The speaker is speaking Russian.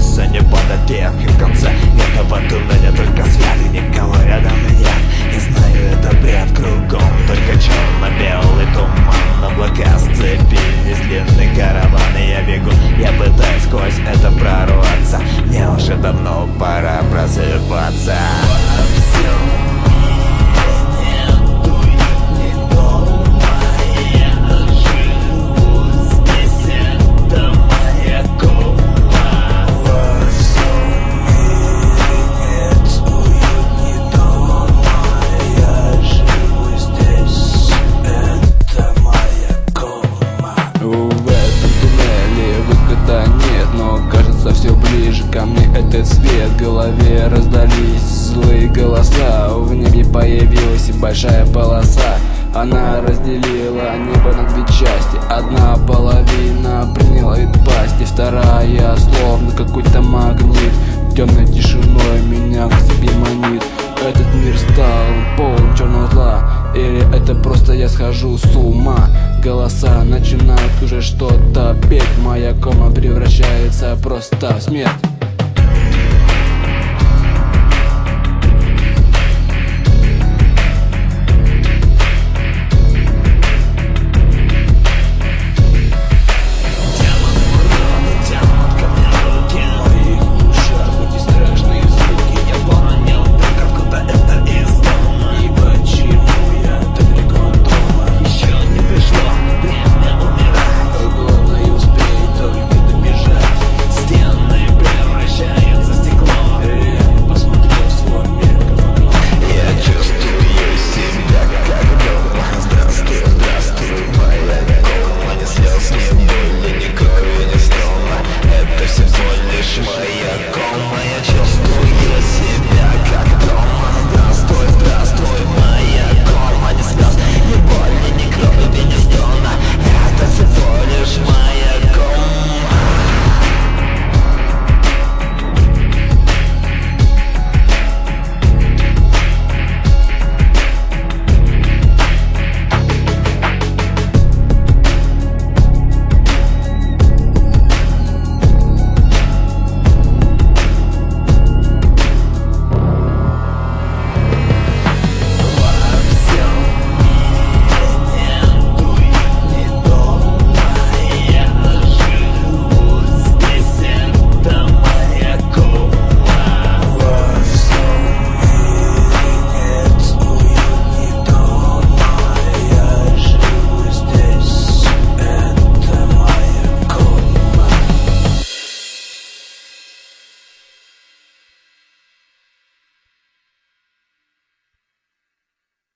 Солнце не падает, и в конце этого туннеля только свет, и никого рядом нет. Не знаю, это бред, кругом только черно-белый туман. Облака сцепились, длинный караван, и я бегу, я пытаюсь сквозь это прорваться. Мне уже давно пора просыпаться. Все ближе ко мне этот свет, в голове раздались злые голоса. В небе появилась большая полоса, она разделила небо на две части. Одна половина приняла вид пасти, вторая словно какой-то магнит темной тишиной меня к себе манит. Этот мир стал полон черного зла, или это просто я схожу с ума? Голоса начинают уже что-то петь, моя кома превращается просто в смерть.